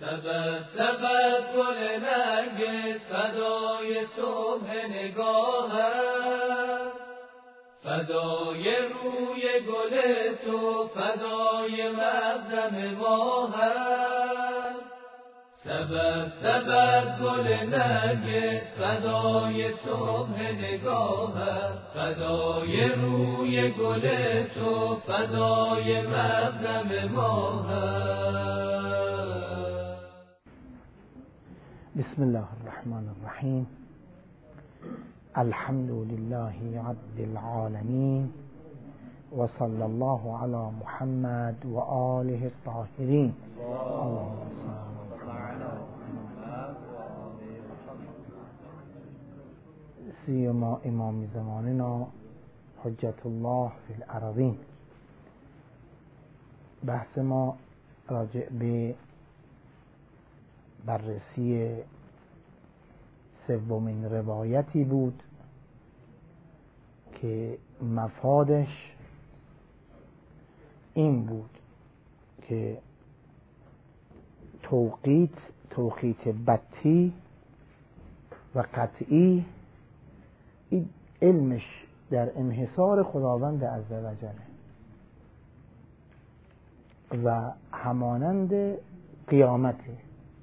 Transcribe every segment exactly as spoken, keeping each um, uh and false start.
سبت سبت گل نرگس فدای صبح نگاهم، فدای روی گل تو، فدای مقدم ماهم. سبت سبت گل نرگس فدای صبح نگاهم، فدای روی گل تو، فدای مقدم ماهم. بسم الله الرحمن الرحیم. الحمد لله رب العالمین و صلی الله علی محمد و آله الطاهرین. اللهم صل علی محمد. سیما امام زماننا حجت الله فی الارضین. بحث ما راجع به بررسی سومین روایتی بود که مفادش این بود که توقیت توقیت بطی و قطعی این علمش در انحصار خداوند عزوجل و همانند قیامته،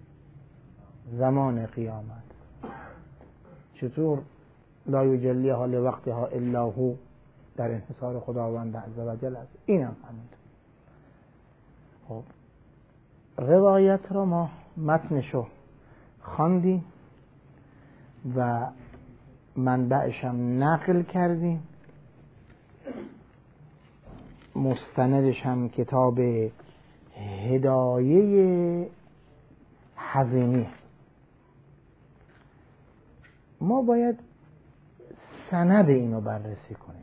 زمان قیامت. چطور لا یجلیها لوقتها الا هو در انحصار خداوند عزوجل است، این هم همین. خب روایت را ما متنشو خواندیم و منبعش هم نقل کردیم، مستندش هم کتاب هدایه حزینی. ما باید سند اینو بررسی کنیم.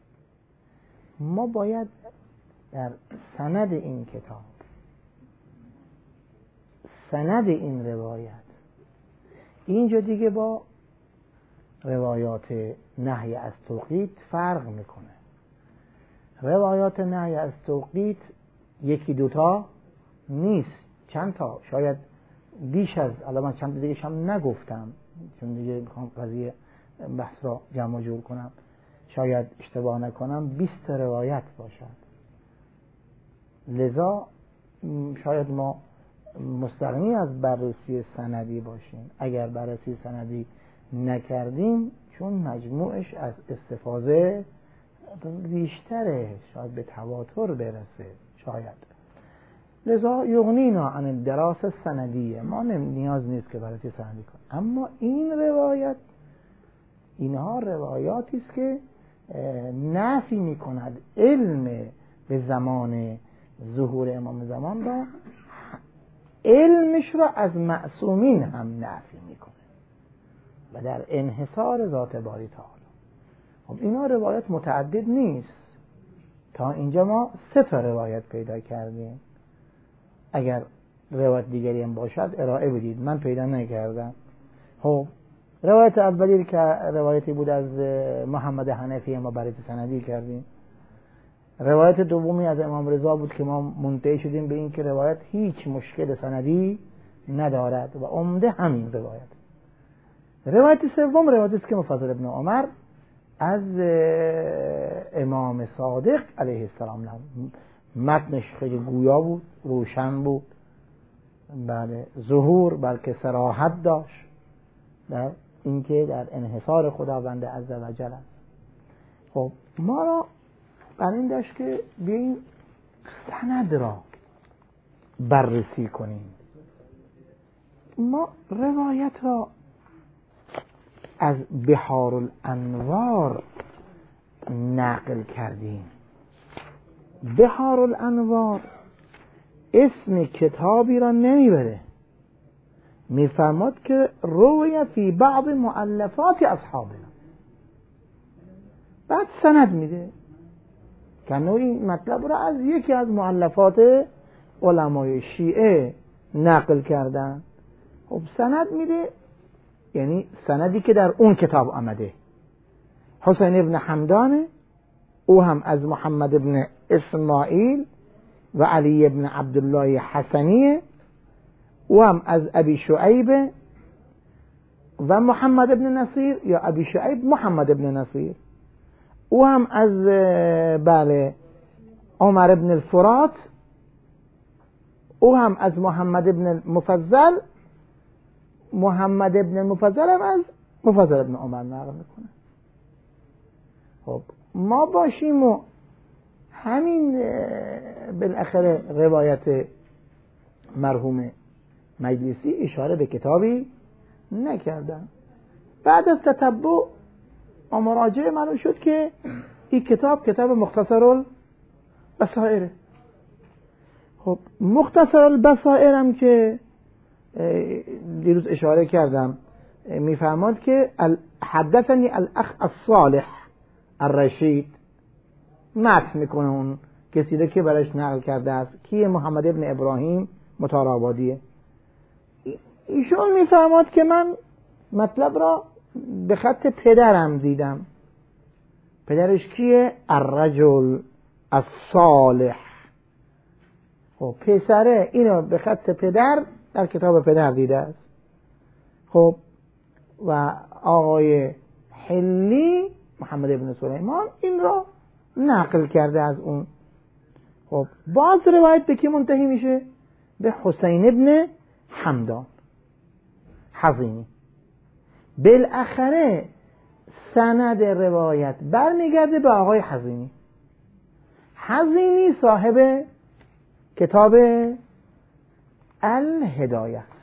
ما باید در سند این کتاب، سند این روایت، اینجا دیگه با روایات نهی از توقیت فرق میکنه. روایات نهی از توقیت یکی دوتا نیست، چند تا، شاید بیش از، الان من چند تا دیگه هم نگفتم چون دیگه میخوام قضیه بحث را جمع جور کنم، شاید اشتباه نکنم بیست تا روایت باشد. لذا شاید ما مستغنی از بررسی سندی باشیم. اگر بررسی سندی نکردیم، چون مجموعش از استفاده بیشتره، شاید به تواتر برسه، شاید. لذا یغنینا عن الدراسه سندیه، ما نیاز نیست که بررسی سندی کنیم. اما این روایت، اینها روایاتی است که نفی میکند علم به زمان ظهور امام زمان را، علمش را از معصومین هم نفی میکنه و در انحصار ذات باری تعالی. خب اینا روایت متعدد نیست. تا اینجا ما سه تا روایت پیدا کردیم. اگر روایت دیگری هم باشد ارائه بدید، من پیدا نکردم. خب روایت اولی که روایتی بود از محمد حنفی ما بررسی سندی کردیم. روایت دومی از امام رضا بود که ما منتهی شدیم به این که روایت هیچ مشکل سندی ندارد و عمده همین روایت. روایت سوم روایتی است که مفضل ابن عمر از امام صادق علیه السلام نام، متنش خیلی گویا بود، روشن بود، بله، ظهور بلکه صراحت داشت در اینکه در انحصار خداوند عزوجل است. خب ما را بر این داشت که بیاییم سند را بررسی کنیم. ما روایت را از بحار الانوار نقل کردیم. بحار الانوار اسم کتابی را نمیبره، میفرماد که روی فی بعض مؤلفات اصحابنا، بعد سند میده که این مطلب را از یکی از مؤلفات علمای شیعه نقل کردن. خب سند میده، یعنی سندی که در اون کتاب آمده. حسین ابن حمدان، او هم از محمد ابن اسماعیل و علی ابن عبدالله حسنیه، او هم از ابی شعیب و محمد ابن نصیر، یا ابی شعیب محمد ابن نصیر. او هم از بله عمر ابن الفرات، او هم از محمد ابن المفضل، محمد ابن المفضل هم از مفضل ابن عمر نقل میکنه. خب ما باشیم و همین بالاخره روایت مرحوم مجلسی اشاره به کتابی نکردن. بعد از تتبع و مراجعه معلوم شد که این کتاب کتاب مختصر البصائر. خب مختصر البصائر هم که دیروز اشاره کردم میفرماد که حدثنی الاخ الصالح الرشید، متن میکنه اون کسی رو که برایش نقل کرده است، کیه؟ محمد ابن ابراهیم مطارآبادیه. ایشون میفرماد که من مطلب را به خط پدرم دیدم. پدرش کیه؟ الرجل الصالح. خب پسره اینو به خط پدر در کتاب پدر دیده است. خب و آقای حلی محمد ابن سلیمان این را نقل کرده از اون. خب باز روایت به کی منتهی میشه؟ به حسین ابن حمدان حزینی. بالاخره سند روایت برمیگرده به آقای حزینی. حزینی صاحب کتاب الهدایه است.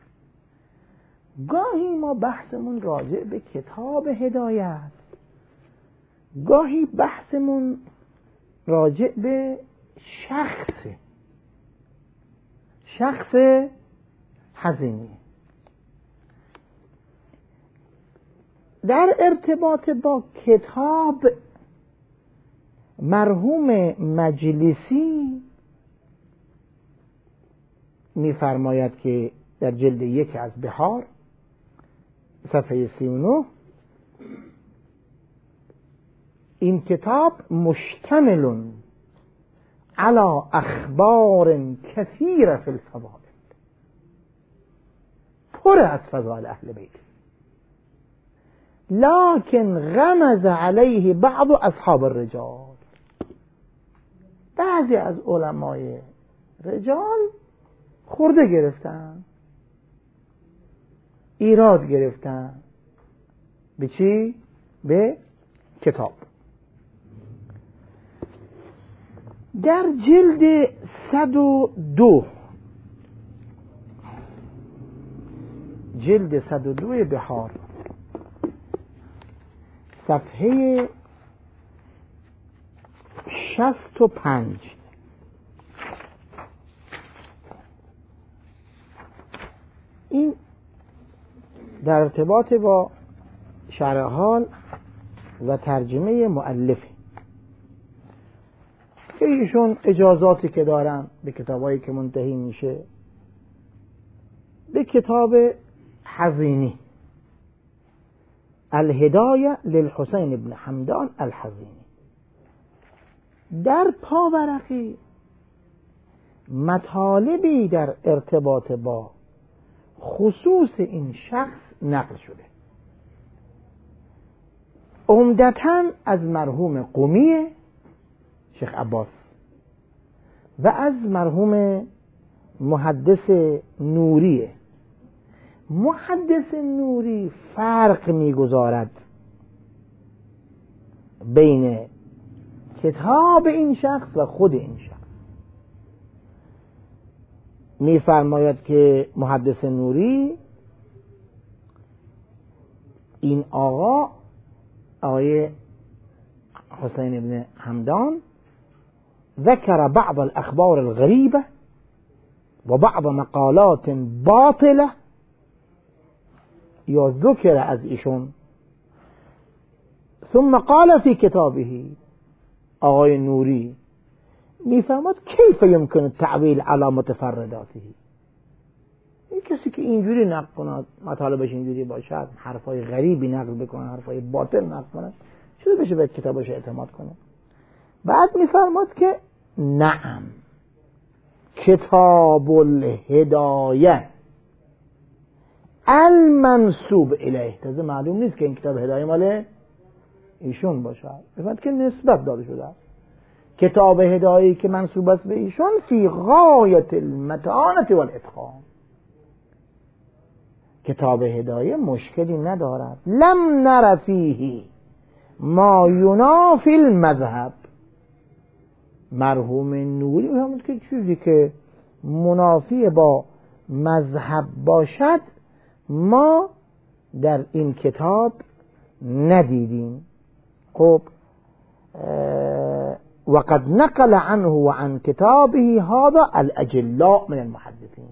گاهی ما بحثمون راجع به کتاب هدایه است، گاهی بحثمون راجع به شخص شخص حزینی. در ارتباط با کتاب مرحوم مجلسی می‌فرماید که در جلد یک از بهار صفحه سی و نه این کتاب مشتمل على اخبار کثیر فی الفضائل، پر از فضائل اهل بیت، لكن غمز علیه بعض اصحاب الرجال. بعضی از علمای رجال خورده گرفتن، ایراد گرفتن به چی؟ به کتاب. در جلد صد و دو جلد صد و دو بهار صفحه شصت و پنج این در ارتباط با شرح حال و ترجمه مؤلفی که ایشون اجازاتی که دارن به کتابایی که منتهی میشه به کتاب حزینی الهدایه للحسین ابن حمدان الحزینی، در پاورقی مطالبی در ارتباط با خصوص این شخص نقل شده، عمدتاً از مرحوم قمی شیخ عباس و از مرحوم محدث نوری. محدث نوری فرق میگذارد بین کتاب این شخص و خود این شخص. میفرماید که محدث نوری این آقا آقای حسین ابن حمدان ذکر بعض الاخبار الغریبه و بعض مقالات باطله، یا ذکر از ایشون، ثم قال فی کتابه. آقای نوری میفهمد کیف یمکن التعویل علی متفرداته، این کسی که اینجوری نقل کنه، مطالبش اینجوری باشد، حرفای غریبی نقل بکنه، حرفای باطل نقل کنه، چطور بشه به کتابش اعتماد کنه؟ بعد میفرماد که نعم، کتاب الهدایه المنسوب الیه. تازه معلوم نیست که این کتاب هدایه مال ایشون باشه، بفرمایید که نسبت داده شده است. کتاب هدایه‌ای که منسوب است به ایشون فی غایت المتانة والاتقان. کتاب هدایه مشکلی ندارد. لم نر فیه ما ینافی المذهب. مرحوم نوری می‌فرماید که چیزی که منافی با مذهب باشد ما در این کتاب ندیدیم. خب وقد نقل عنه و عن کتابه هذا الاجلاء من المحدثین.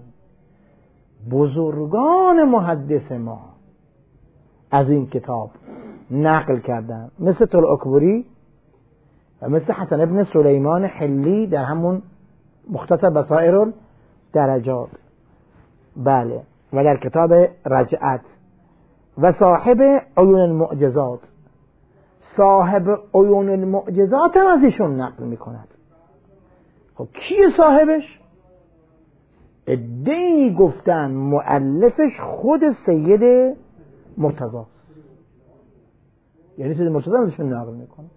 بزرگان محدث ما از این کتاب نقل کردن، مثل طلعکبری و مثل حسن ابن سلیمان حلی در همون مختصر بصائر الدرجات، بله، و در کتاب رجعت، و صاحب عیون المعجزات. صاحب عیون المعجزات هم از ایشون نقل میکند. خب کی صاحبش؟ ادعی گفتن مؤلفش خود سید مرتضی، یعنی سید مرتضی از ایشون نقل میکنه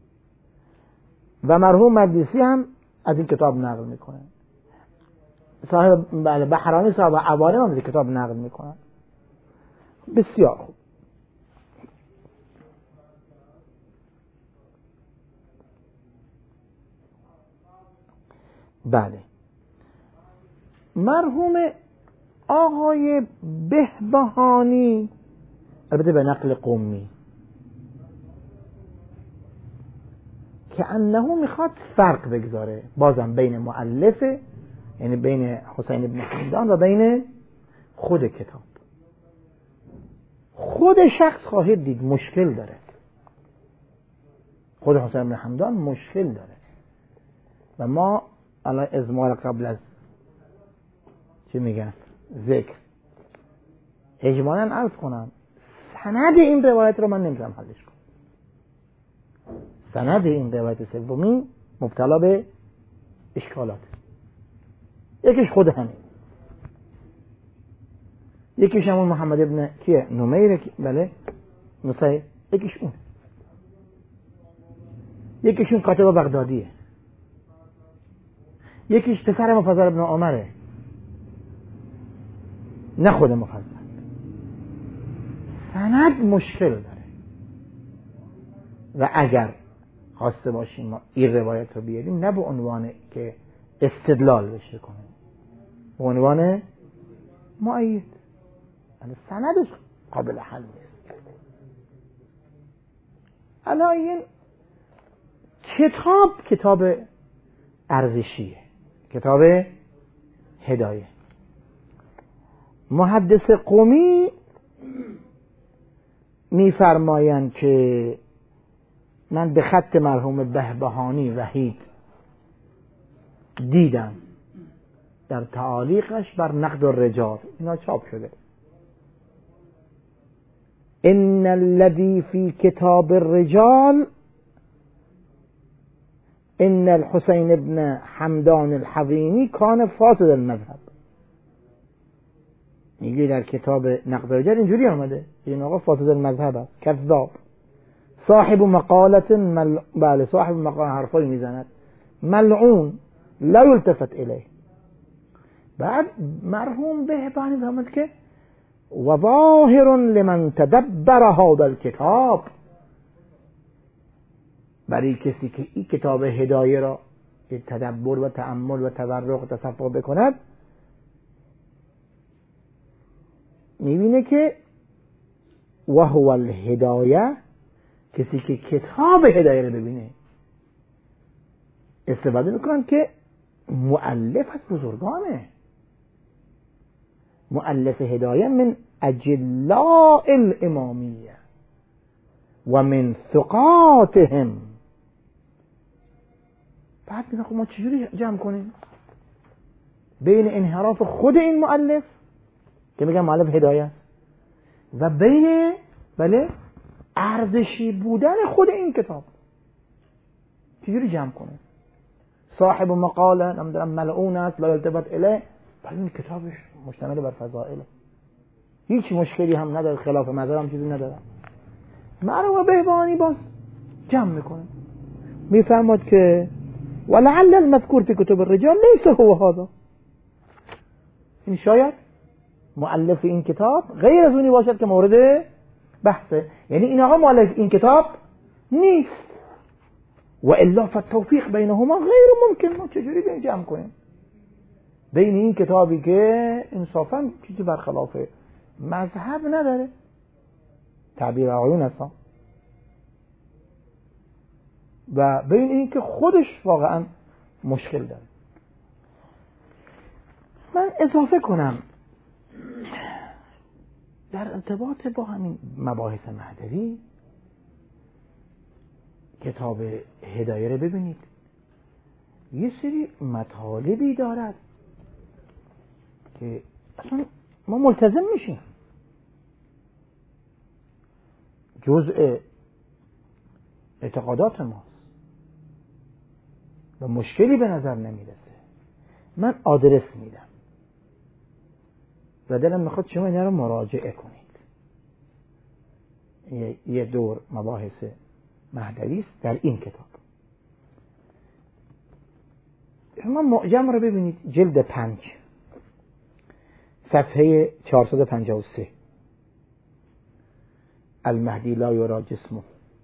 و مرحوم مجلسی هم از این کتاب نقل میکنه. صاحب بله بحرانی صاحب عوالم هم از این کتاب نقل میکنه. بسیار خوب. بله، مرحوم آقای بهبهانی، البته به نقل قمی، که انه میخواد فرق بگذاره بازم بین مؤلف، یعنی بین حسین بن حمدان و بین خود کتاب. خود شخص خواهید دید مشکل داره، خود حسین بن حمدان مشکل داره و ما الان ازمار قبل از چی میگن ذکر اجمالاً عرض کنم سند این روایت رو من نمیتونم حلش کنم. سند این روایت سومی مبتلا به اشکالات. یکیش خود همین، یکیش همون محمد ابن کیه نمیر، بله نصیر، یکیش اون، یکیشون کاتب بغدادیه، یکیش پسر مفضل ابن عمره، نه خود مفضل. سند مشکل داره و اگر خواسته باشیم ما این روایت رو بیاریم نه به عنوان که استدلال بشه کنیم، به عنوان مؤید، یعنی سندش قابل حل نیست. الان این کتاب کتاب ارزشیه، کتاب هدایه. محدث قمی میفرمایند که من به خط مرحوم بهبهانی وحید دیدم در تعالیقش بر نقد الرجال، اینا چاپ شده، ان الذي في کتاب الرجال ان الحسین ابن حمدان الحوینی کان فاسد المذهب. میگه در کتاب نقد الرجال اینجوری آمده این آقا فاسد المذهب است، کذاب، صاحب مقالت مل... بله صاحب مقالت حرفایی میزند، ملعون لا یلتفت الیه. بعد مرحوم بهبهانی فهمد که و ظاهر لمن تدبر هذا الكتاب، برای کسی که این کتاب هدایه را تدبر و تأمل و تورق و تصفح بکند میبینه که و هو الهدایه، کسی که کتاب هدایه رو ببینه استفاده میکنن که مؤلف از بزرگانه، مؤلف هدایه من اجلاء الامامیه و من ثقاتهم. بعد میگه خب ما چجوری جمع کنیم بین انحراف خود این مؤلف که میگن مؤلف هدایه است و بین بله ارزشی بودن خود این کتاب، چجوری جمع کنیم؟ صاحب مقاله نمیدونم ملعون است لا التفت الیه، ولی این کتابش مشتمل بر فضائله، هیچ مشکلی هم نداره، خلاف مذهب هم چیزی نداره. مروه بهبهانی باز جمع میکنه میفرماد که ولعل المذکور فی کتب الرجال لیس هو هذا، این شاید مؤلف این کتاب غیر از اونی باشد که مورد بحثه، یعنی این آقا مؤلف این کتاب نیست. و الا فالتوفیق بینهما غیر ممکن. ما چجوری بین جمع کنیم بین این کتابی که انصافا چیزی برخلاف مذهب نداره، تعبیر آقایون هستم، و بین این که خودش واقعا مشکل داره. من اضافه کنم در ارتباط با همین مباحث مهدوی کتاب هدایه رو ببینید، یه سری مطالبی دارد که اصلا ما ملتزم میشیم، جزء اعتقادات ماست و مشکلی به نظر نمیرسه. من آدرس میدم و دلم میخواد شما اینا رو مراجعه کنید. یه دور مباحث مهدوی است در این کتاب. شما معجم رو ببینید، جلد پنج صفحه چهارصد و پنجاه و سه، المهدی لا یرا جسمه،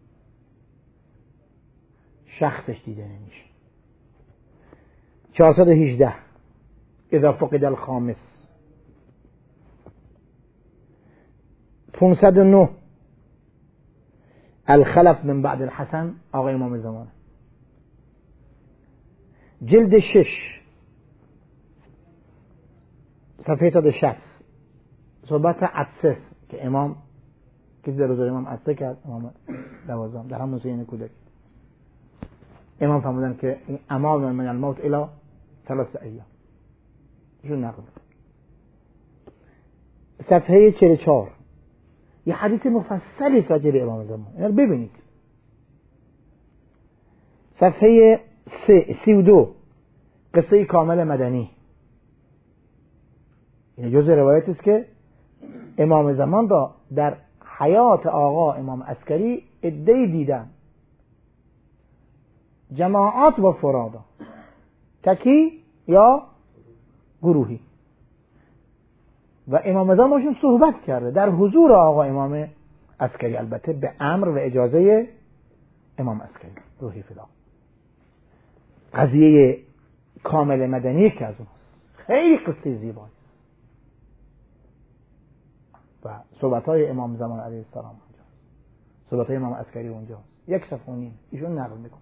شخصش دیده نمیشه. چهارصد و هجده اذا فقد الخامس، پانصد و نه الخلف من بعد الحسن، آقا امام زمان، جلد شش صفحه تا شصت صحبت عطسه که امام کسی در روزای امام عطسه کرد، امام دوازدهم در هم حسین کودک، امام فرمودن که این امان من الموت الی ثلاث ایام، ایشون نقل. صفحه چهل و چهار یه حدیث مفصلی راجع به امام زمان، اینا رو ببینید. صفحه سی و دو قصه کامل مدنی، این جزء روایت است که امام زمان را در حیات آقا امام عسکری عده‌ای دیدن، جماعات و فرادا، تکی یا گروهی، و امام زمان باشون صحبت کرده در حضور آقا امام عسکری، البته به امر و اجازه امام عسکری روحی فدا. قضیه کامل مدنی که از اونست، خیلی قصه زیباست و صحبت های امام زمان علیه السلام اونجاست، صحبت های امام عسکری اونجاست، یک صفحه و نیم ایشون نقل میکنه.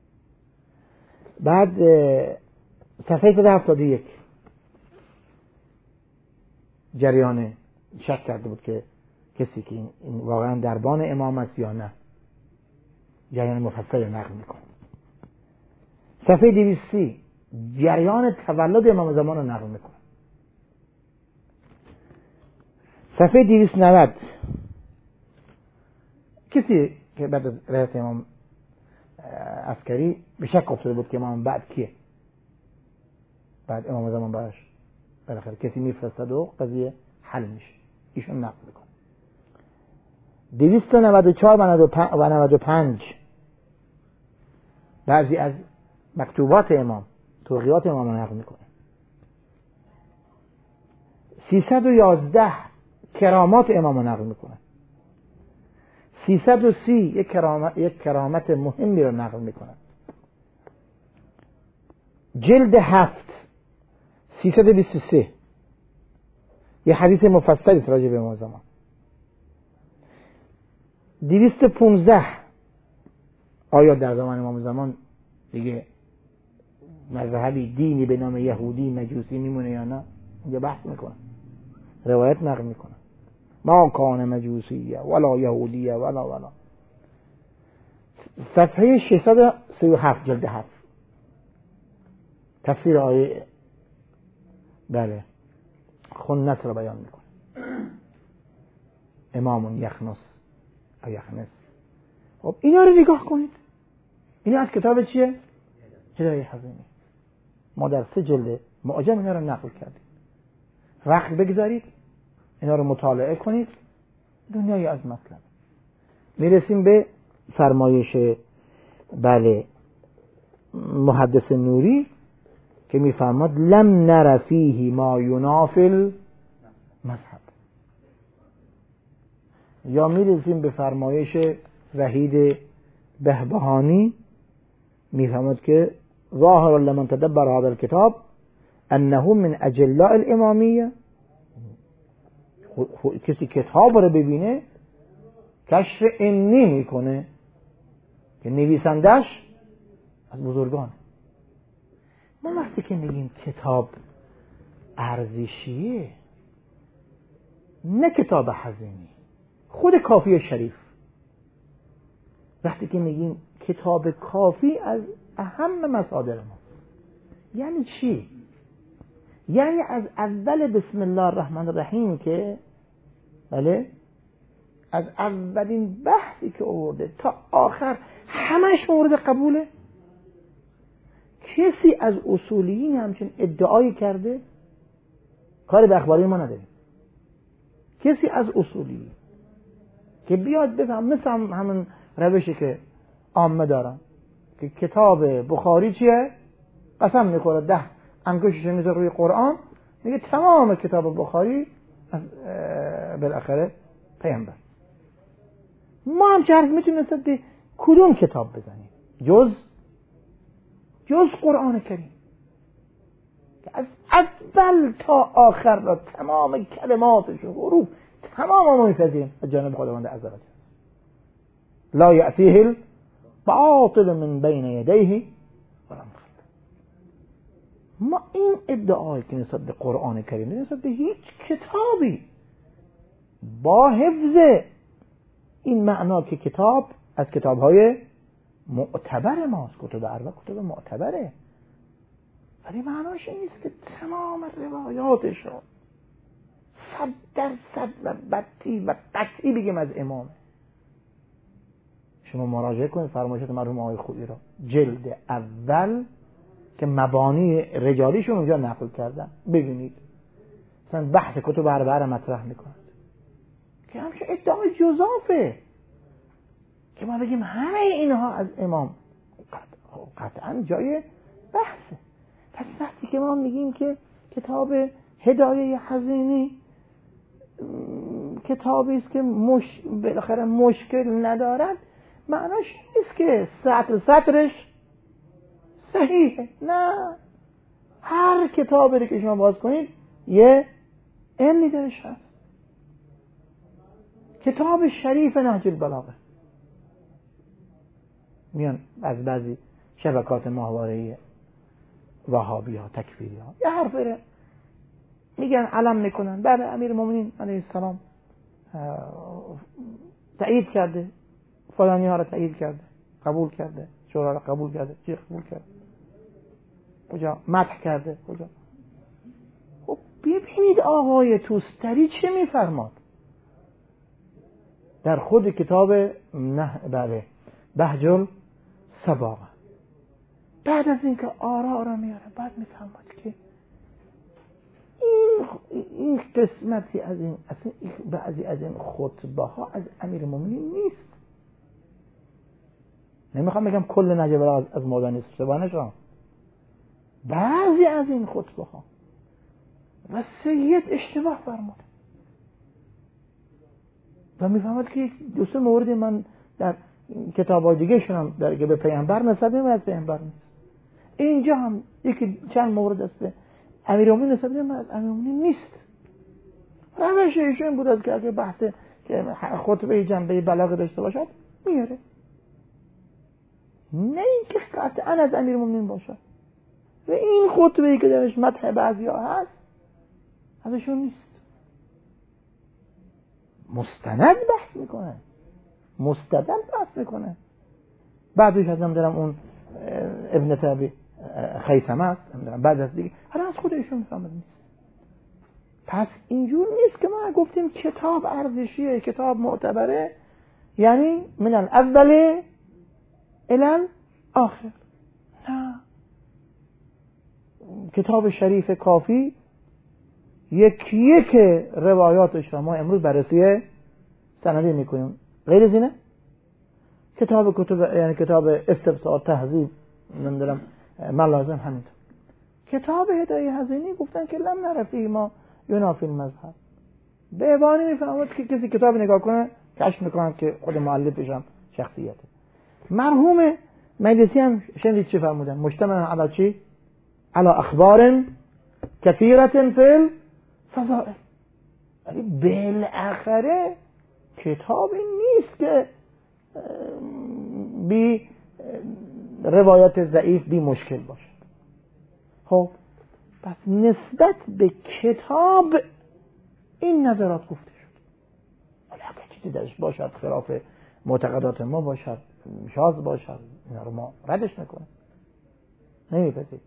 بعد صفحه صد و هفتاد و یک جریان شک کرده بود که کسی که این واقعا دربان امام است یا نه، جریان مفصل نقل میکنه. صفحه دویست جریان تولد امام زمان رو نقل میکنه. صفحه دویست و نود کسی که بعد از رهت امام عسکری به شک افتاده بود که امام بعد کیه، بعد امام زمان براش بالاخره کسی میفرستد و قضیه حل میشه، ایشون نقل میکنه. دویست و نود و چهار و نود و پنج بعضی از مکتوبات امام، توقیات امام رو نقل میکنه. سیصد و یازده کرامات امام رو نقل میکنه. سیصد و سی یک کرامت, یک کرامت مهمی رو نقل میکنه. جلد هفت سیصد و بیست و سه یه حدیث مفصلی راجع به امام زمان. دویست و پانزده آیا در زمان امام زمان دیگه مذهبی دینی به نام یهودی مجوسی میمونه یا نه، اینجا بحث میکنه، روایت نقل میکنه، ما کان مجوسیه ولا یهودیه ولا ولا. صفحه ششصد و سی و هفت جلد هفت تفسیر آیه بله خنس رو بیان میکنه، امام یخنس یا یخنس. خب اینا رو نگاه کنید، اینا از کتاب چیه؟ هدایه حزینی. ما در سه جلد معجم اینا رو نقل کردیم. وقت بگذارید اینا رو مطالعه کنید، دنیای از مطلب. میرسیم به فرمایش بله محدث نوری که میفرماد لم نر فیه ما ینافی المذهب. یا میرسیم به فرمایش وحید بهبهانی میفرماد که ظاهر لمن تدبر هذا الكتاب انه من اجلاء الامامیه. کسی کتاب رو ببینه کشف انی میکنه که نویسندش از بزرگان. ما وقتی که میگیم کتاب ارزشیه، نه کتاب حزینی، خود کافی شریف. وقتی که میگیم کتاب کافی از اهم مصادر ماست، یعنی چی؟ یعنی از اول بسم الله الرحمن الرحیم که بله از اولین بحثی که آورده تا آخر همش مورد قبوله. کسی از اصولیین همچین ادعایی کرده؟ کاری به اخباری ما نداریم. کسی از اصولیین که بیاد بفهم مثل همون روشی که عامه دارن که کتاب بخاری چیه؟ قسم میخوره ده انگشتش میذاره روی قرآن، میگه تمام کتاب بخاری از بالاخره پیامبر. ما هم چرخ میتونیم نسبت به کدوم کتاب بزنیم جز جز قرآن کریم که از اول تا آخر را تمام کلماتش و حروف تمام ما میپذیریم از جانب خداوند عزوجل. لا یأتیه الباطل من بین یدیه ولا من خلفه. ما این ادعایی که نسبت به قرآن کریم نسبت به هیچ کتابی با حفظ این معنا که کتاب از کتاب‌های معتبر ماست، کتب اربع کتب معتبره، ولی معناش این نیست که تمام روایاتش رو صد درصد و بطی و قطعی بگیم از امامه. شما مراجعه کنید فرمایشات مرحوم آقای خویی را جلد اول که مبانی رجالیشون اونجا نقل کردن، ببینید مثلا بحث کتب اربعه را مطرح میکنند که همچه ادعای جزافه که ما بگیم همه اینها از امام، قطعا جای بحثه. پس وقتی که ما میگیم که کتاب هدایه حزینی کتابی است که مش... بالاخره مشکل ندارد، معناش نیست که سطر سطرش صحیحه. نه، هر کتابی که شما باز کنید یه علمی درش هست. کتاب شریف نهج البلاغه میان از بعضی شبکات ماهواره‌ای وهابی ها تکفیری ها یه حرف بره میگن علم میکنن بعد امیر المؤمنین علیه السلام تایید کرده، فلانی ها را تایید کرده، قبول کرده، شورا را قبول کرده، چی قبول کرده، کجا مدح کرده، کجا. خب ببینید آقای توستری چه میفرماد در خود کتاب نه بله بهجل سباقه. بعد از اینکه آرا را میاره بعد میفهمد که این این قسمتی از این اصلا بعضی از این خطبه ها از امیر المؤمنین نیست. نمیخوام بگم کل نجف البلاغه از مولا نیست، شبانه شما بعضی از این خطبه ها و سید اشتباه فرمود و میفهمد که دو سه مورد من در کتاب‌های دیگه شونم در که به پیامبر نسبت میدم از پیامبر نیست، اینجا هم یکی چند مورد است به امیرالمومنین نسبت میدم از امیرالمومنین نیست. روش ایشون بود از که اگه بحث که خطبه جنبه بلاغه داشته باشد میاره، نه اینکه قطعا از امیرالمومنین باشه. و این خطبه‌ای که درش مدح بعضیا هست ازشون نیست، مستند بحث میکنه، مستدل بحث میکنه. بعدش ازم دارم اون ابن تابی خیثمه است، بعد از دیگه هر از خودشون میفهمد نیست. پس اینجور نیست که ما گفتیم کتاب ارزشیه، کتاب معتبره، یعنی من الاول الی الاخر. نه، کتاب شریف کافی یک یک روایاتش را ما امروز بررسی سندی میکنیم. غیر از اینه کتاب کتب یعنی کتاب استبصار، تهذیب، نمیدونم ملازم، همینطور. کتاب هدایه حزینی گفتن که لم نرفی ما ینافی المذهب. به ابانی میفهمد که کسی کتاب نگاه کنه کشف میکنن که خود مؤلفش هم شخصیته. مرحوم مجلسی هم شنید چی فرمودن؟ مجتمع علی چی؟ علی اخبار کثیرة فی الفضائل. ولی بالاخره کتابی نیست که بی روایت ضعیف بی مشکل باشد. خب پس نسبت به کتاب این نظرات گفته شد. ولی اگر چیزی درش باشد خلاف معتقدات ما باشد، شاذ باشد، اینا رو ما ردش نکنیم، نمیپذیریم.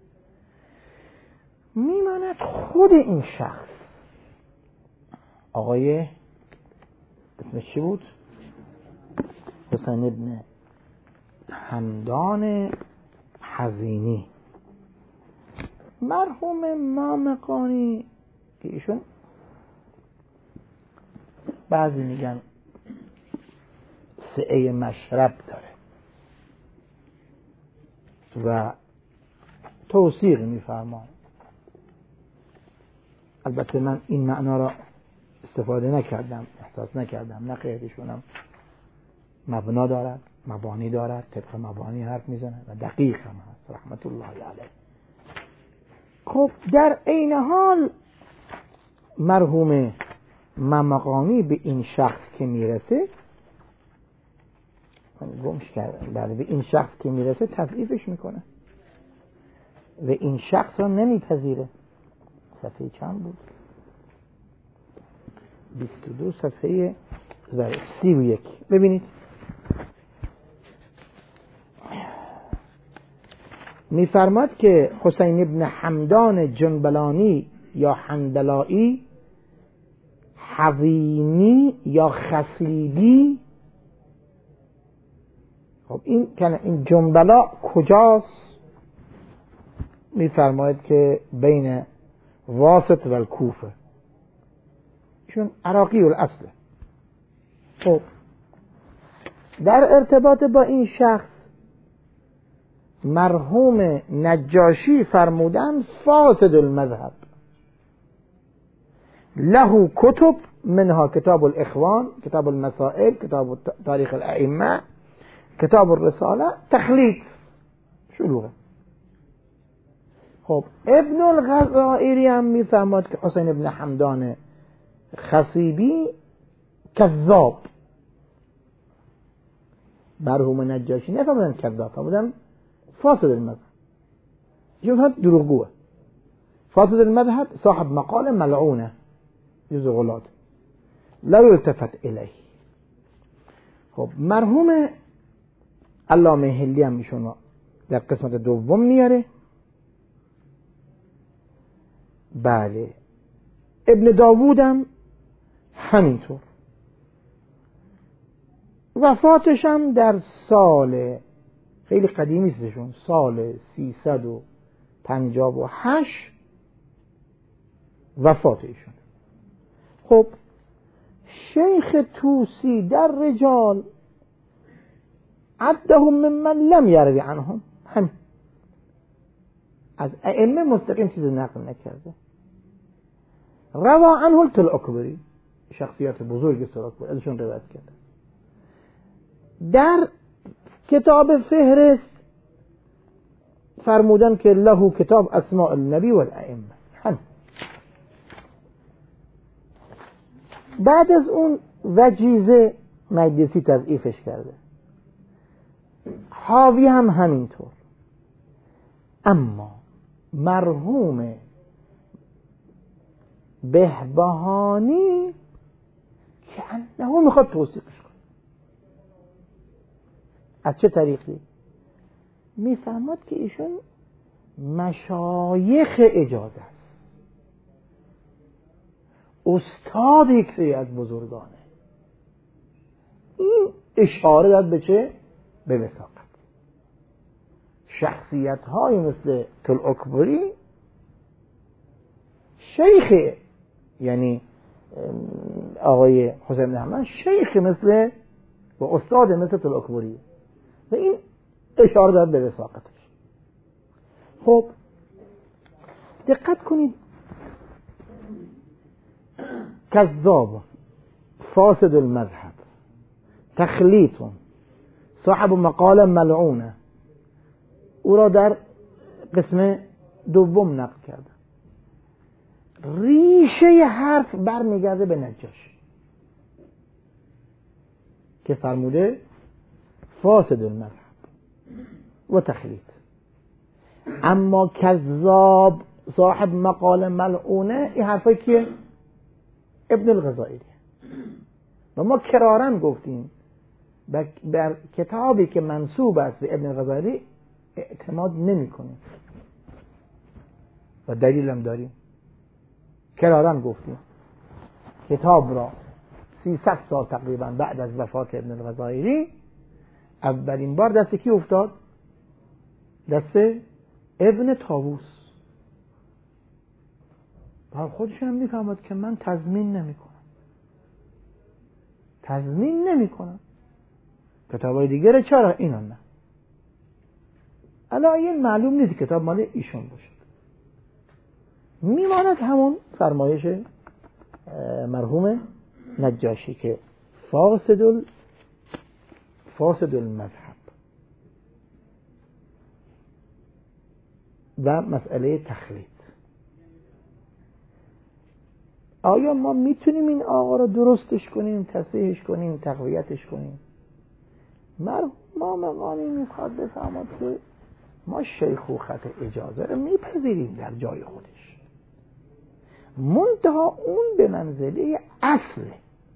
میماند خود این شخص آقای اسمش چی بود؟ حسین ابن حمدان حزینی، مرحوم مامقانی که ایشون بعضی میگن سعه مشرب داره و توصیق میفرمان. البته من این معنا را استفاده نکردم، احساس نکردم، نه خیلیشونم مبنا دارد، مبانی دارد، طبق مبانی حرف میزنه و دقیق هم هست رحمت الله علیه. خب در این حال مرحوم مامقانی به این شخص که میرسه، گمش کرد، بله، به این شخص که میرسه تضعیفش میکنه و این شخص را نمیپذیره. صفحه چند بود؟ بیست و دو، صفحه سی و یک. ببینید میفرماد که حسین ابن حمدان جنبلانی یا حندلایی، حزینی یا خصیبی. خب این کنه این جنبلا کجاست؟ میفرماید که بین واسط و الکوفه، چون عراقی الاصله. خب در ارتباط با این شخص مرحوم نجاشی فرمودن فاسد المذهب، له کتب منها کتاب الاخوان، کتاب المسائل، کتاب تاریخ الائمه، کتاب الرساله، تخلیط شلوغه. خب ابن الغزائری هم میفهمد که حسین ابن حمدان خصیبی کذاب. مرحوم نجاشی نفهمدن کذاب، فهمدن فاسد المذهب، جمهت دروغگوه. فاسد المذهب صاحب مقال ملعونه، جز غلات لا يلتفت الیه. خب مرحوم علامه هلی هم میشون در قسمت دوم میاره. بله ابن داوود هم همینطور. وفاتش هم در سال خیلی قدیمی استشون، سال سیصد و پنجاه و هشت وفات ایشون. خب شیخ توسی در رجال عدهم ممن لم یروی عنهم، هم از ائمه مستقیم چیز نقل نکرده. روا عنه التلأکبری، شخصیت بزرگ سراکبری ازشون روایت کرده. در کتاب فهرست فرمودن که له کتاب اسماء النبی والائمه. هم بعد از اون وجیزه مجلسی تضعیفش کرده، حاوی هم همینطور. اما مرحوم بهبهانی که انه میخواد توصیفش کنه. از چه طریقی؟ میفهمد که ایشون مشایخ اجازه است، استاد یک سری از بزرگانه. این اشاره داد به چه؟ به وثاقت. شخصیت های مثل تلأکبری شیخ یعنی آقای حسین بن حمد شیخ مثل و استاد مثل طلع‌کبری و این اشاره داد به وثاقتش. خب دقت کنید، کذاب، فاسد المذهب، تخلیط، صاحب مقال ملعونه، او را در قسم دوم نقل کرده. ریشه حرف برمیگرده به نجاشی که فرموده فاسد المذهب و تخلیط. اما کذاب، صاحب مقال ملعونه، این حرفایی که ابن الغزائری و ما کرارن گفتیم بر کتابی که منسوب است به ابن الغزائری اعتماد نمی کنیم و دلیل هم داریم. کرارن گفتیم کتاب را سیصد سال تقریبا بعد از وفات ابن الغزائری اولین بار دست کی افتاد؟ دست ابن طاووس. و خودش هم میفهمد که من تضمین نمی کنم تضمین نمی کنم کتابای دیگره چرا اینا نه. الان این معلوم نیست کتاب مال ایشون باشد. میماند همون فرمایش مرحوم نجاشی که فاسد ال... فاسد المذهب و مسئله تخلیط. آیا ما میتونیم این آقا را درستش کنیم، تصحیحش کنیم، تقویتش کنیم؟ مرحوم ما مقامی میخواد بفهمد که ما شیخوخت اجازه رو میپذیریم در جای خودش، منتها اون به منزله اصله.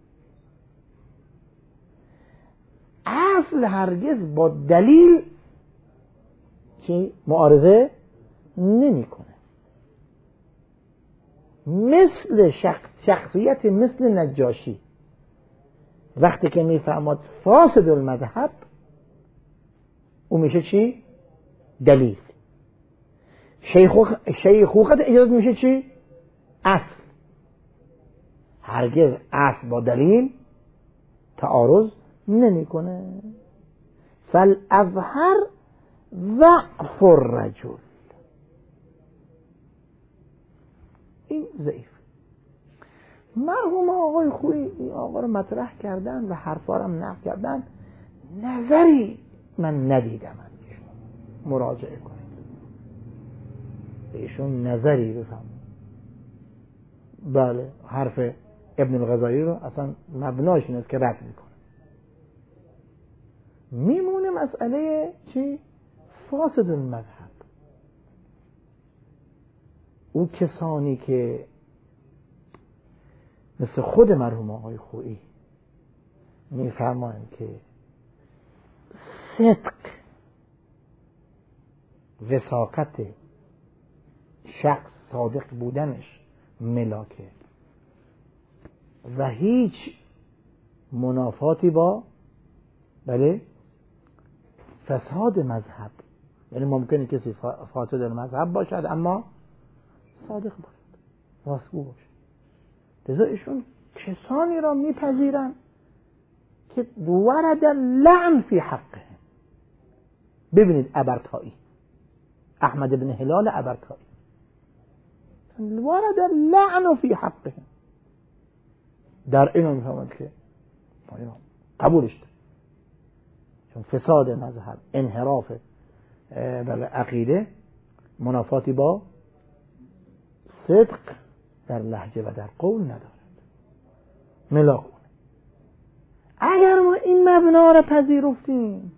اصل هرگز با دلیل که معارضه نمی کنه. مثل شخص شخصیت مثل نجاشی وقتی که میفهمد فاسد المذهب، اون میشه چی؟ دلیل. شیخوخت اجازه میشه چی؟ اصل. هرگز اصل با دلیل تعارض نمیکنه. فالاظهر ضعف الرجل، این ضعیف. مرحوم آقای خویی این آقا رو مطرح کردن و حرفا رو هم نقل کردن. نظری من ندیدم از ایشون، مراجعه کنید ایشون نظری بفهمید. بله حرف ابن الغزالی رو اصلا مبناش این است که رد میکنه. میمونه مسئله چی؟ فاسد المذهب. او کسانی که مثل خود مرحوم آقای خویی میفرمایند که صدق، وثاقت شخص، صادق بودنش ملاکه و هیچ منافاتی با بله فساد مذهب. یعنی ممکنه کسی فاسد مذهب باشد اما صادق باشد، راستگو باشد. لذا ایشون کسانی را میپذیرن که ورد لعن فی حقه. ببینید ابرتایی، احمد بن هلال ابرتایی، ورد لعن فی حقه، در اینو میفهمند که قبولش دارد، چون فساد مذهب، انحراف بله عقیده منافاتی با صدق در لهجه و در قول ندارد. ملاک. اگر ما این مبنا را پذیرفتیم،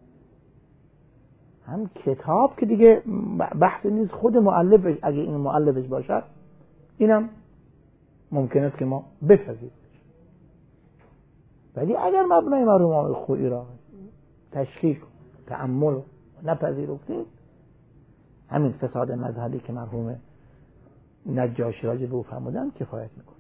هم کتاب که دیگه بحث نیست، خود مؤلفش اگه این مؤلفش باشد اینم ممکن است که ما بپذیریم. ولی اگر مبنای مرحوم آقای خویی را تشکیک تأمل نپذیرفتیم، همین فساد مذهبی که مرحوم نجاشی راجع به او فرمودن کفایت میکنه.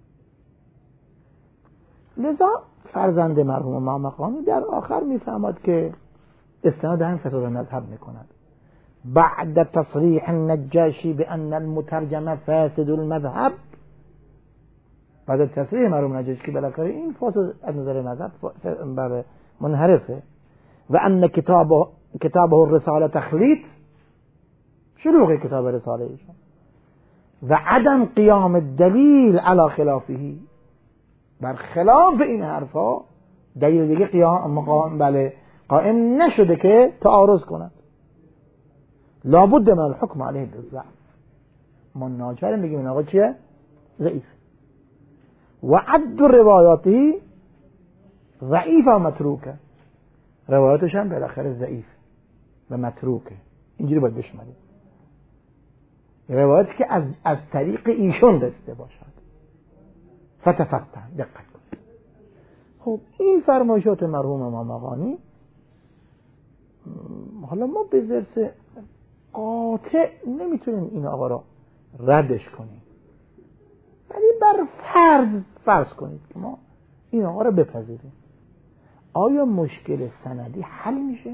لذا فرزند مرحوم ما مقامی در آخر میفهمد که استناد هم فساد مذهب میکند بعد تصریح النجاشی بأن المترجم فاسد المذهب، بعد تصریح مرحوم نجاشی که بالاخره این فاسد از نظر مذهب بعد منحرفه، و ان کتابه کتابه الرساله تخلیط، شلوغ کتاب رساله ایشون، و عدم قیام الدلیل علی خلافه، بر خلاف این حرفا دلیل دیگه قیام مقام بله قائم نشده که تعارض کند. لابد من الحکم علیه بالضعف، ما ناچار میگیم این آقا چیه؟ ضعیف. و عد روایاتی ضعیف و متروکه، روایاتش هم بالاخره ضعیف و متروکه، اینجوری باید بشماریم. روایاتی که از از طریق ایشون رسیده باشد. فتفتن، دقت کنید. خب این فرمایشات مرحوم امام مقانی، حالا ما به ذرس قاطع نمیتونیم این آقا را ردش کنیم، ولی بر فرض فرض کنید که ما این آقا را بپذیریم، آیا مشکل سندی حل میشه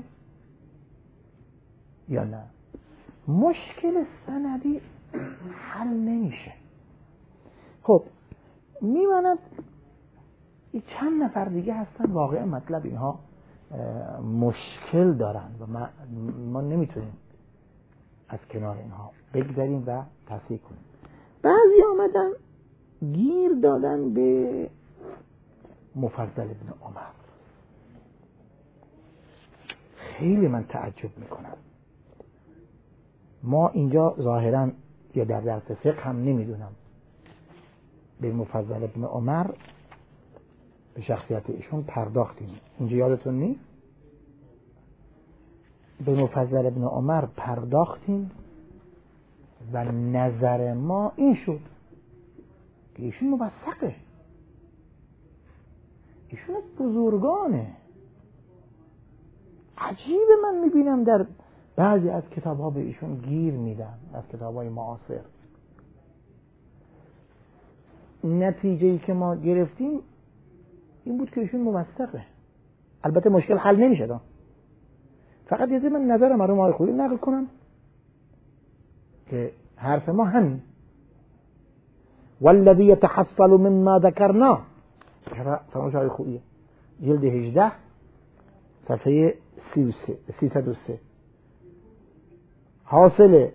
یا نه؟ مشکل سندی حل نمیشه. خب میماند چند نفر دیگه هستن واقعا مطلب اینها مشکل دارن و ما, ما نمیتونیم از کنار اینها بگذاریم و تصحیح کنیم. بعضی آمدن گیر دادن به مفضل ابن عمر. خیلی من تعجب میکنم. ما اینجا ظاهرا یا در درس فقه هم نمیدونم به مفضل ابن عمر، به شخصیت ایشون پرداختیم. اینجا یادتون نیست؟ به مفضل ابن عمر پرداختیم و نظر ما این شد که ایشون موثقه، ایشون بزرگانه. عجیبه من میبینم در بعضی از کتاب ها به ایشون گیر میدن، از کتاب های معاصر. نتیجه‌ای که ما گرفتیم این بود که ایشون موثقه. البته مشکل حل نمیشه دا. فقط یه من نظر مرحوم آقای خویی نقل کنم که حرف ما همین والذی یتحصل مما ذکرنا، فرمایش آقای خویی جلد هجده صفحه سیصد و سه. حاصل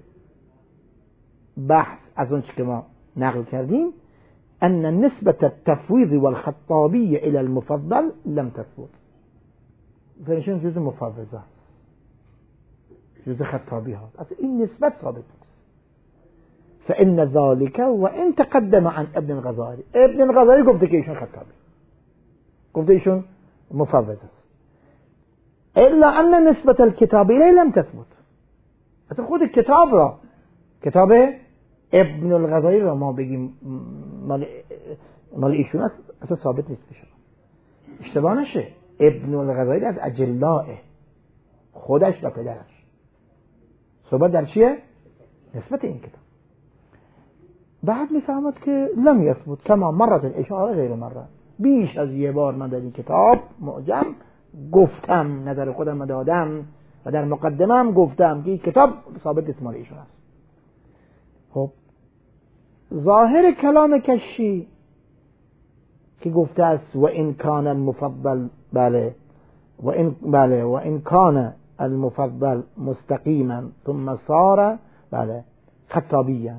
بحث از اون چی که ما نقل کردیم ان نسبت التفویض والخطابی الى المفضل لم تثبت. فرشون جز مفوضه است، جز خطابی ها، اصلا این نسبت ثابت نیست. فان ذلك وان تقدم عن ابن الغزالی، ابن الغزالی گفته که ایشون خطابی، گفته ایشون مفوض است، الا ان نسبت الكتاب الیه لم تثبت. اصلا خود کتاب را، کتاب ابن الغزالی را ما بگیم مال مال ایشون است، اصلا ثابت نیست بشه. اشتباه نشه، ابن الغزالی از اجلائه، خودش و پدرش. صحبت در چیه؟ نسبت این کتاب. بعد میفهمد که لم یثبت کما مرت الاشاره غیر مره. بیش از یه بار من در این کتاب معجم گفتم، نظر خودم دادم و در مقدمم گفتم که این کتاب ثابت نیست مال ایشون است. خب ظاهر کلام کشی که گفته است و این کان المفضل، بله و این بله و این کان المفضل مستقیما ثم صار بله خطابیا،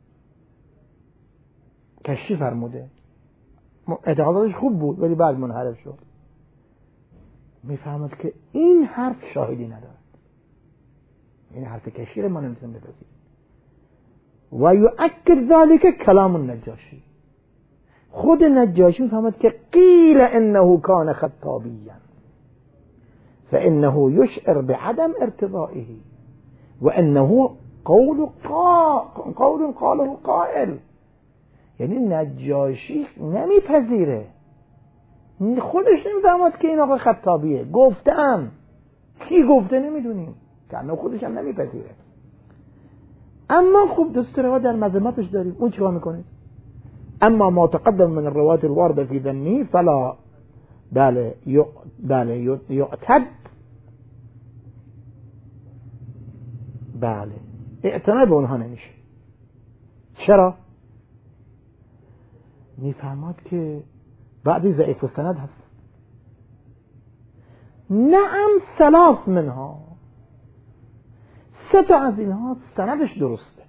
کشی فرموده اعتقادش خوب بود ولی بعد منحرف شد. میفهمد که این حرف شاهدی ندارد، این حرف کشی رو ما نمیتونیم بپذیریم. و یؤکد ذلك کلام النجاشی، خود نجاشی میفهمد که قیل انه کان خطابیا فانه یشعر بعدم ارتضائه و انه قول قا... قول قاله قائل. یعنی نجاشی نمیپذیره، خودش نمیفهمد که این آقا خطابیه، گفتم کی گفته نمیدونیم، که خودش هم نمیپذیره. اما خوب دستورها در مذمتش داریم، اون چیکار میکنید؟ اما ما تقدم من الروایات الوارده فی ذمی فلا بله بله یعتد بله اعتنا به اونها نمیشه. چرا؟ میفهمد که بعضی ضعیف السند هست. نعم ثلاث منها، سه تا از اینها سندش درسته،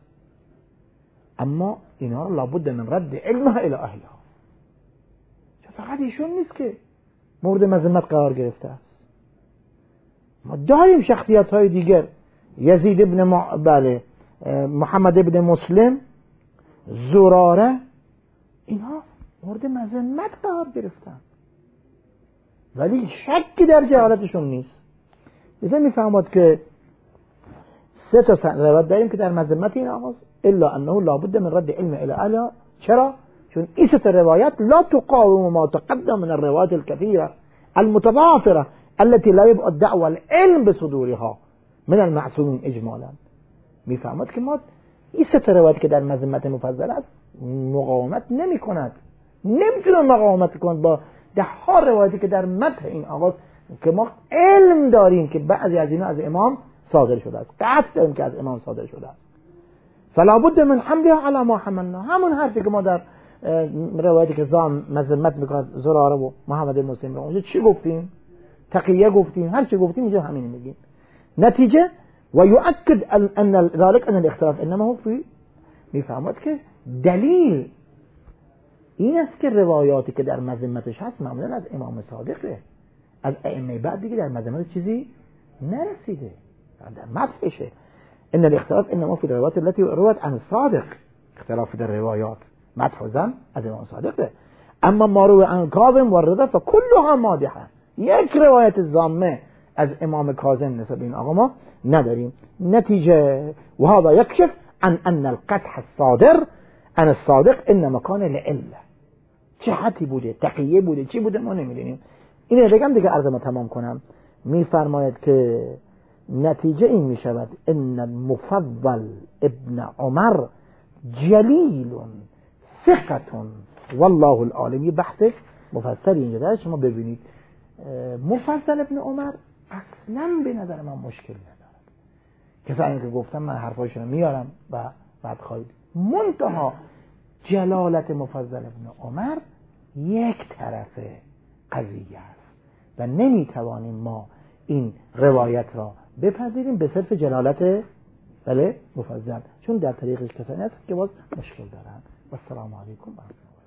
اما اینها رو لابد من رد علمها الی اهلها. فقط ایشون نیست که مورد مذمت قرار گرفته است، ما داریم شخصیت های دیگر، یزید ابن م... بله محمد ابن مسلم، زراره، اینها مورد مذمت قرار گرفتن ولی شکی در جهالتشون نیست. لذا میفهمد که سه تا روایت داریم که در مذمت این آغاز، الا انه لابد من رد علم الی اهلها. چرا؟ چون این سه تا روایت لا تقاوم ما تقدم من الروایات الكثيرة المتضافرة التي لا يبقى الدعوة العلم بصدورها من المعصومين اجمالا. میفهمد که ما این سه تا روایت که در مذمت مفضل است مقاومت نمی کند، نمیتونه مقاومت کند با ده ها روایتی که در متن این آغاز که ما علم داریم که بعضی از اینا از امام صادر شده است، قطع داریم که از امام صادر شده است. فلا بد من حملها على ما حملنا. همون حرفی که ما در روایتی که زام مذمت میکند زراره و محمد مسلم رو اونجا چی گفتیم؟ تقیه گفتیم، هر چی گفتیم اینجا همین میگیم. نتیجه و یؤکد ان ذلك ان الاختلاف انما هو فی، میفهمد که دلیل این است که روایاتی که در مذمتش هست معمولا از امام صادقه، از ائمه بعد دیگه در مذمت چیزی نرسیده، در مدحشه. ان الاختلاف انما فی الروایات التي روت عن الصادق، اختلاف در روایات مدح و ذم از امام صادقه. اما ما روی عن کاظم و رضا فکلها مادحه، یک روایت ضامه از امام کاظم نسبت این آقا ما نداریم. نتیجه و هذا یکشف عن ان القدح الصادر عن الصادق انما کان لعله، چه حتی بوده، تقیه بوده، چی بوده ما نمیدونیم. اینه بگم دیگه عرضمو تمام کنم. میفرماید که نتیجه این میشود ان المفضل ابن عمر جلیل ثقة والله العالم. یه بحث مفصلی اینجا داره، شما ببینید. مفضل ابن عمر اصلا به نظر من مشکل ندارد. کسانی که گفتم من حرفایشون رو میارم و بعد خواهید منتها جلالت مفضل ابن عمر یک طرف قضیه است و نمیتوانیم ما این روایت را بپذیریم به صرف جلالت بله مفضل، چون در طریقش کسانی هست که باز مشکل دارن. و السلام علیکم.